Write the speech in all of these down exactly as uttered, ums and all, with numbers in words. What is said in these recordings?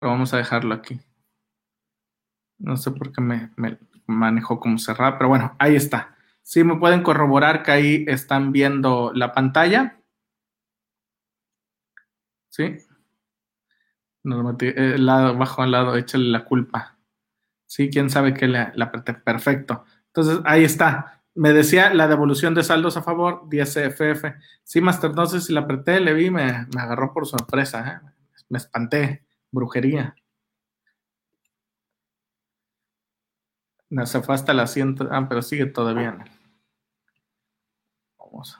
pero vamos a dejarlo aquí. No sé por qué me, me manejó como cerrado, pero bueno, ahí está. Sí, me pueden corroborar que ahí están viendo la pantalla. Sí. Normati- eh, lado, abajo al lado, échale la culpa. Sí, quién sabe qué le, le apreté. Perfecto. Entonces, ahí está. Me decía la devolución de saldos a favor, diez F F. Sí, Master, no sé si la apreté, le vi, me, me agarró por sorpresa, ¿eh? Me espanté. Brujería. No, se fue hasta la cien. Ah, pero sigue todavía. ¿No? Vamos.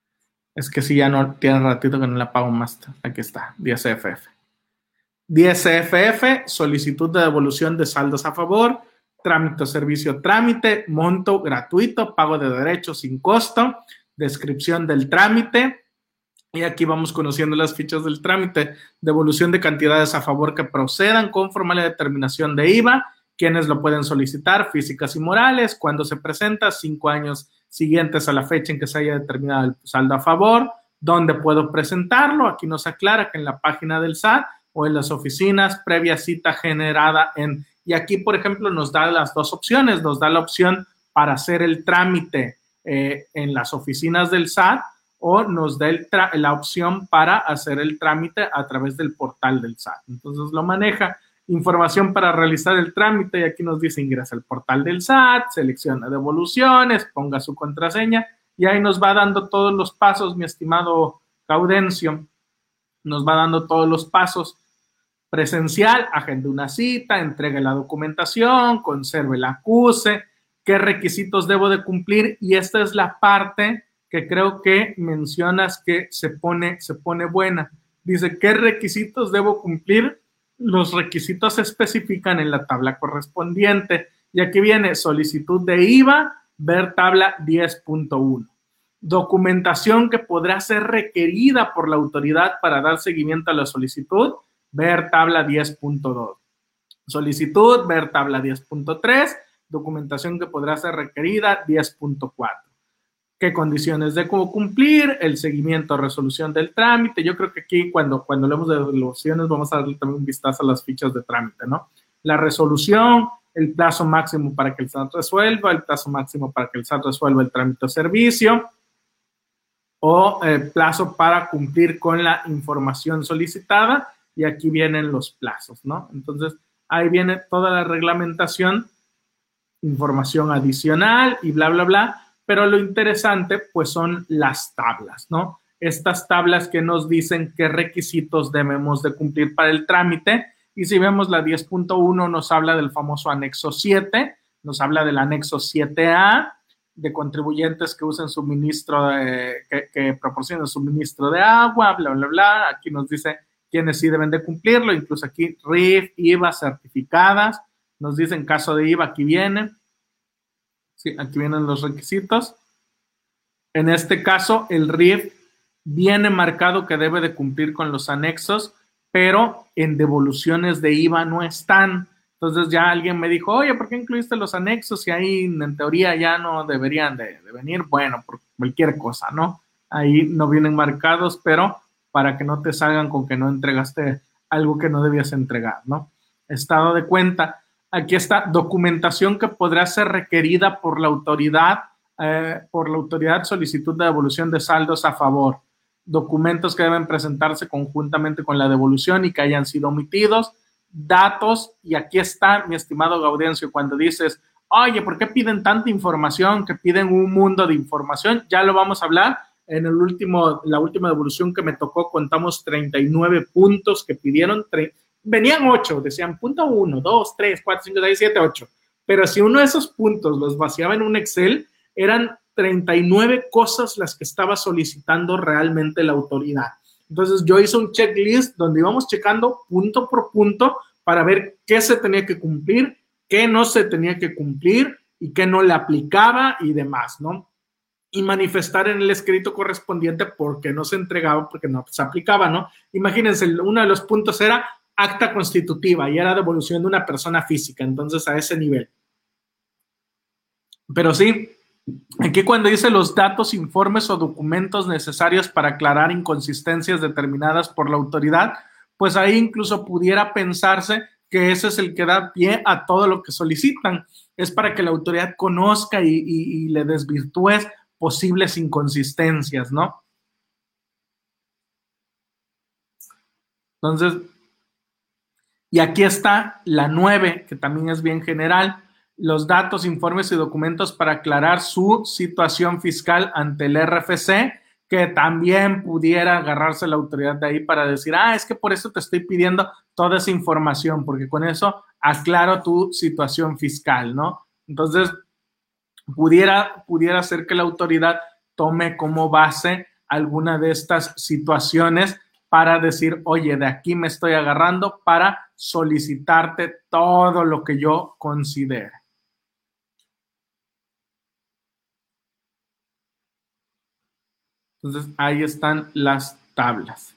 Es que sí, ya no tiene ratito que no la pago, Master. Aquí está, diez F F. diez F F, solicitud de devolución de saldos a favor, trámite o servicio trámite, monto gratuito, pago de derechos sin costo, descripción del trámite, y aquí vamos conociendo las fichas del trámite, devolución de cantidades a favor que procedan conforme a la determinación de I V A, quienes lo pueden solicitar, físicas y morales, cuando se presenta, cinco años siguientes a la fecha en que se haya determinado el saldo a favor, dónde puedo presentarlo, aquí nos aclara que en la página del S A T o en las oficinas, previa cita generada en, y aquí por ejemplo nos da las dos opciones, nos da la opción para hacer el trámite eh, en las oficinas del S A T o nos da el la opción para hacer el trámite a través del portal del S A T. Entonces lo maneja. Información para realizar el trámite y aquí nos dice ingresa al portal del S A T, selecciona devoluciones, ponga su contraseña y ahí nos va dando todos los pasos, mi estimado Gaudencio, nos va dando todos los pasos. Presencial, agende una cita, entregue la documentación, conserve el acuse, qué requisitos debo de cumplir y esta es la parte que creo que mencionas que se pone, se pone buena. Dice, ¿qué requisitos debo cumplir? Los requisitos se especifican en la tabla correspondiente. Y aquí viene solicitud de I V A, ver tabla diez punto uno. Documentación que podrá ser requerida por la autoridad para dar seguimiento a la solicitud, ver tabla diez punto dos. Solicitud, ver tabla diez punto tres. Documentación que podrá ser requerida, diez punto cuatro. ¿Qué condiciones de cómo cumplir? El seguimiento, resolución del trámite. Yo creo que aquí cuando, cuando hablemos de devoluciones vamos a darle también un vistazo a las fichas de trámite, ¿no? La resolución, el plazo máximo para que el S A T resuelva, el plazo máximo para que el S A T resuelva el trámite o servicio, o eh, plazo para cumplir con la información solicitada, y aquí vienen los plazos, ¿no? Entonces, ahí viene toda la reglamentación, información adicional y bla, bla, bla. Pero lo interesante, pues, son las tablas, ¿no? Estas tablas que nos dicen qué requisitos debemos de cumplir para el trámite. Y si vemos la diez punto uno, nos habla del famoso anexo siete, nos habla del anexo siete A, de contribuyentes que usen suministro, de, que, que proporcionen suministro de agua, bla, bla, bla. Aquí nos dice quiénes sí deben de cumplirlo, incluso aquí R I F, I V A, certificadas. Nos dice en caso de I V A, aquí viene. Sí, aquí vienen los requisitos. En este caso, el R I F viene marcado que debe de cumplir con los anexos, pero en devoluciones de I V A no están. Entonces ya alguien me dijo, oye, ¿por qué incluiste los anexos? Y ahí en teoría ya no deberían de, de venir. Bueno, por cualquier cosa, ¿no? Ahí no vienen marcados, pero para que no te salgan con que no entregaste algo que no debías entregar, ¿no? Estado de cuenta. Aquí está documentación que podrá ser requerida por la autoridad, eh, por la autoridad solicitud de devolución de saldos a favor. Documentos que deben presentarse conjuntamente con la devolución y que hayan sido omitidos. Datos, y aquí está, mi estimado Gaudencio, cuando dices, oye, ¿por qué piden tanta información? Que piden un mundo de información. Ya lo vamos a hablar. En el último, la última devolución que me tocó, contamos treinta y nueve puntos que pidieron. Venían ocho, decían punto uno, dos, tres, cuatro, cinco, seis, siete, ocho. Pero si uno de esos puntos los vaciaba en un Excel, eran treinta y nueve cosas las que estaba solicitando realmente la autoridad. Entonces yo hice un checklist donde íbamos checando punto por punto para ver qué se tenía que cumplir, qué no se tenía que cumplir y qué no le aplicaba y demás, ¿no? Y manifestar en el escrito correspondiente por qué no se entregaba, porque no se aplicaba, ¿no? Imagínense, uno de los puntos era acta constitutiva y era devolución de una persona física, entonces a ese nivel. Pero sí, aquí cuando dice los datos, informes o documentos necesarios para aclarar inconsistencias determinadas por la autoridad, pues ahí incluso pudiera pensarse que ese es el que da pie a todo lo que solicitan. Es para que la autoridad conozca y, y, y le desvirtúes posibles inconsistencias, ¿no? Entonces, y aquí está la nueve, que también es bien general, los datos, informes y documentos para aclarar su situación fiscal ante el R F C, que también pudiera agarrarse la autoridad de ahí para decir, ah, es que por eso te estoy pidiendo toda esa información, porque con eso aclaro tu situación fiscal, ¿no? Entonces, pudiera, pudiera ser que la autoridad tome como base alguna de estas situaciones para decir, oye, de aquí me estoy agarrando para solicitarte todo lo que yo considere. Entonces, ahí están las tablas.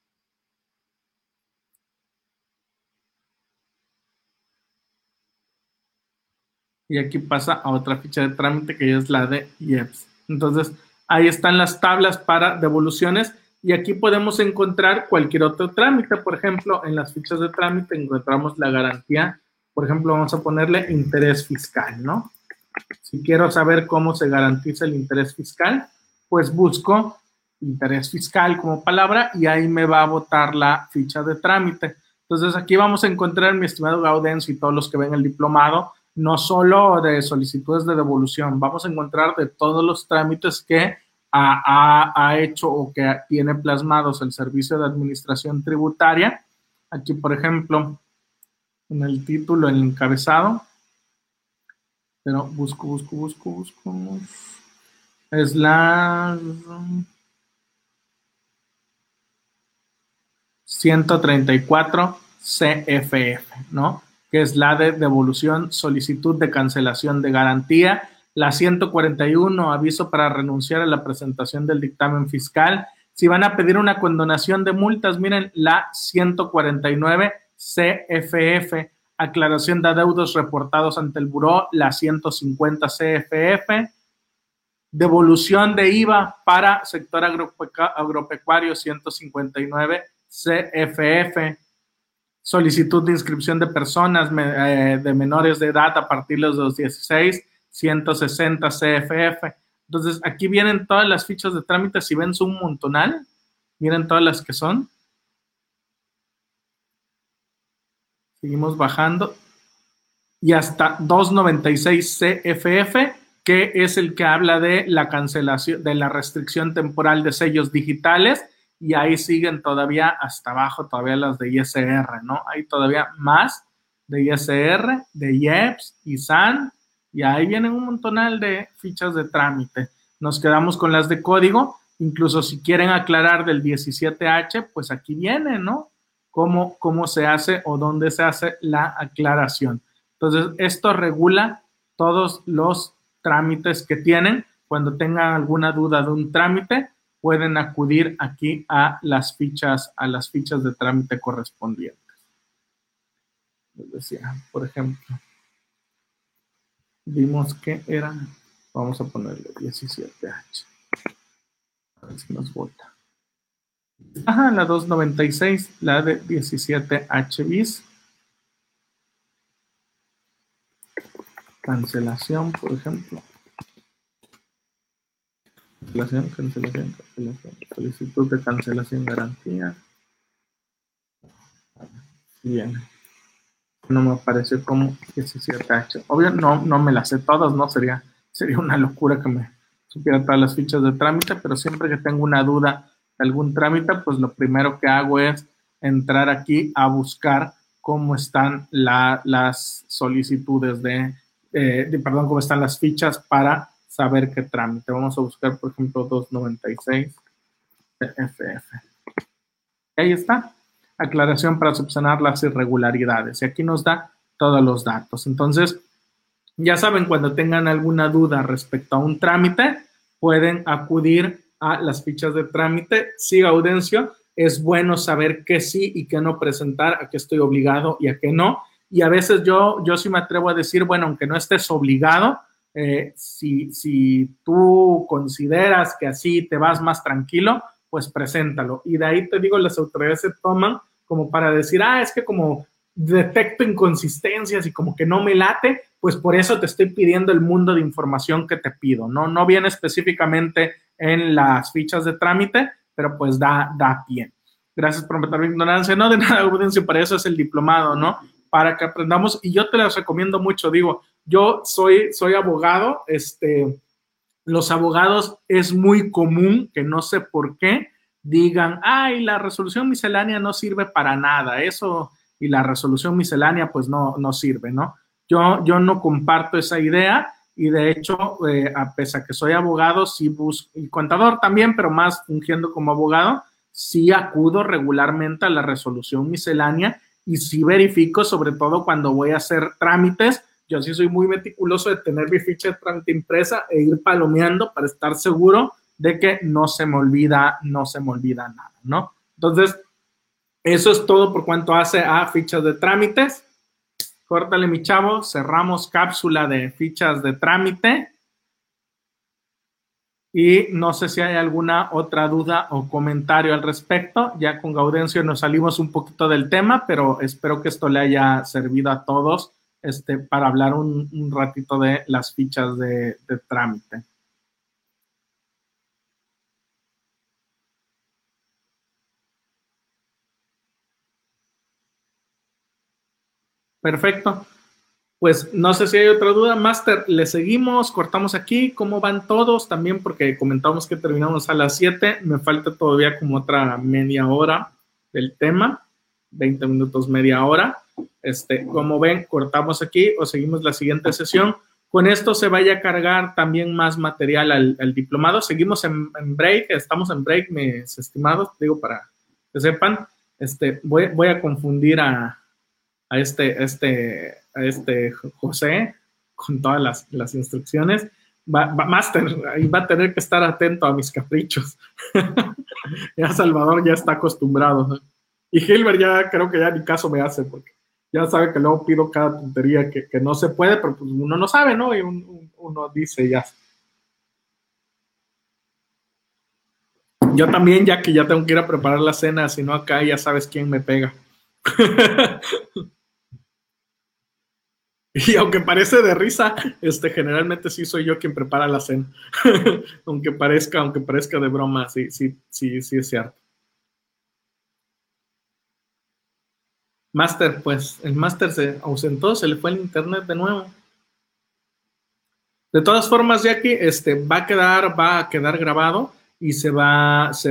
Y aquí pasa a otra ficha de trámite que es la de I E P S. Entonces, ahí están las tablas para devoluciones y aquí podemos encontrar cualquier otro trámite. Por ejemplo, en las fichas de trámite encontramos la garantía. Por ejemplo, vamos a ponerle interés fiscal, ¿no? Si quiero saber cómo se garantiza el interés fiscal, pues busco interés fiscal como palabra y ahí me va a botar la ficha de trámite. Entonces, aquí vamos a encontrar, mi estimado Gaudencio y todos los que ven el diplomado, no solo de solicitudes de devolución, vamos a encontrar de todos los trámites que ha, ha, ha hecho o que tiene plasmados el Servicio de Administración Tributaria. Aquí, por ejemplo, en el título, en el encabezado, pero busco, busco, busco, busco, es la ciento treinta y cuatro C F F, ¿no? Que es la de devolución, solicitud de cancelación de garantía, la ciento cuarenta y uno, aviso para renunciar a la presentación del dictamen fiscal. Si van a pedir una condonación de multas, miren, la ciento cuarenta y nueve C F F, aclaración de adeudos reportados ante el buró, la ciento cincuenta C F F, devolución de I V A para sector agropecuario, ciento cincuenta y nueve C F F, solicitud de inscripción de personas eh, de menores de edad a partir de los dieciséis, ciento sesenta C F F. Entonces, aquí vienen todas las fichas de trámite. Si ven, son un montonal. Miren todas las que son. Seguimos bajando. Y hasta doscientos noventa y seis C F F, que es el que habla de la cancelación, de la restricción temporal de sellos digitales. Y ahí siguen todavía hasta abajo, todavía las de I S R, ¿no? Hay todavía más de I S R, de I E P S, I S A N, y ahí vienen un montonal de fichas de trámite. Nos quedamos con las de código, incluso si quieren aclarar del diecisiete H, pues aquí viene, ¿no? Cómo, cómo se hace o dónde se hace la aclaración. Entonces, esto regula todos los trámites que tienen. Cuando tengan alguna duda de un trámite, pueden acudir aquí a las fichas, a las fichas de trámite correspondientes. Les decía, por ejemplo, vimos que era, vamos a ponerle diecisiete H. A ver si nos vota. Ajá, la doscientos noventa y seis, la de diecisiete H bis. Cancelación, por ejemplo. Cancelación, cancelación, cancelación. Solicitud de cancelación, garantía. Bien. No me apareció como diecisiete H. Obvio, no, no me las sé todas, ¿no? Sería, sería una locura que me supiera todas las fichas de trámite, pero siempre que tengo una duda de algún trámite, pues lo primero que hago es entrar aquí a buscar cómo están la, las solicitudes de, eh, de, perdón, cómo están las fichas para saber qué trámite. Vamos a buscar, por ejemplo, doscientos noventa y seis C F F. Ahí está. Aclaración para subsanar las irregularidades. Y aquí nos da todos los datos. Entonces, ya saben, cuando tengan alguna duda respecto a un trámite, pueden acudir a las fichas de trámite. Sí, Gaudencio, es bueno saber qué sí y qué no presentar, a qué estoy obligado y a qué no. Y a veces yo, yo sí me atrevo a decir, bueno, aunque no estés obligado, eh, si, si tú consideras que así te vas más tranquilo, pues preséntalo. Y de ahí te digo, las autoridades se toman como para decir, ah, es que como detecto inconsistencias y como que no me late, pues por eso te estoy pidiendo el mundo de información que te pido, ¿no? No viene específicamente en las fichas de trámite, pero pues da, da pie. Gracias por meter mi ignorancia. No, de nada, Audencio, para eso es el diplomado, ¿no? Para que aprendamos, y yo te los recomiendo mucho, digo, yo soy, soy abogado, este, los abogados es muy común que no sé por qué digan, ay, la resolución miscelánea no sirve para nada, eso y la resolución miscelánea pues no, no sirve, ¿no? Yo, yo no comparto esa idea y de hecho, eh, a pesar que soy abogado, sí busco, y contador también, pero más fungiendo como abogado, sí acudo regularmente a la resolución miscelánea y sí verifico, sobre todo cuando voy a hacer trámites. Yo sí soy muy meticuloso de tener mi ficha de trámite impresa e ir palomeando para estar seguro de que no se me olvida, no se me olvida nada, ¿no? Entonces, eso es todo por cuanto hace a fichas de trámites. Córtale, mi chavo, cerramos cápsula de fichas de trámite. Y no sé si hay alguna otra duda o comentario al respecto. Ya con Gaudencio nos salimos un poquito del tema, pero espero que esto le haya servido a todos este, para hablar un, un ratito de las fichas de, de trámite. Perfecto. Pues no sé si hay otra duda. Master, ¿le seguimos? ¿Cortamos aquí? ¿Cómo van todos? También porque comentamos que terminamos a las siete. Me falta todavía como otra media hora del tema. veinte minutos, media hora. Este, como ven, cortamos aquí o seguimos la siguiente sesión. Con esto se vaya a cargar también más material al, al diplomado. Seguimos en, en break. Estamos en break, mis estimados. Digo, para que sepan. Este, voy, voy a confundir a... a este, este, a este José con todas las, las instrucciones. Va, va, Master, ahí va a tener que estar atento a mis caprichos. Ya Salvador ya está acostumbrado, ¿no? Y Gilbert ya creo que ya ni caso me hace, porque ya sabe que luego pido cada tontería que, que no se puede, pero pues uno no sabe, ¿no? Y un, un, uno dice ya. Yo también, ya que ya tengo que ir a preparar la cena, si no acá ya sabes quién me pega. Y aunque parece de risa, este, generalmente sí soy yo quien prepara la cena. aunque parezca, aunque parezca de broma, sí, sí, sí, sí es cierto. Master, pues el Master se ausentó, se le fue el internet de nuevo. De todas formas, Jackie, este, va a quedar, va a quedar grabado y se va, se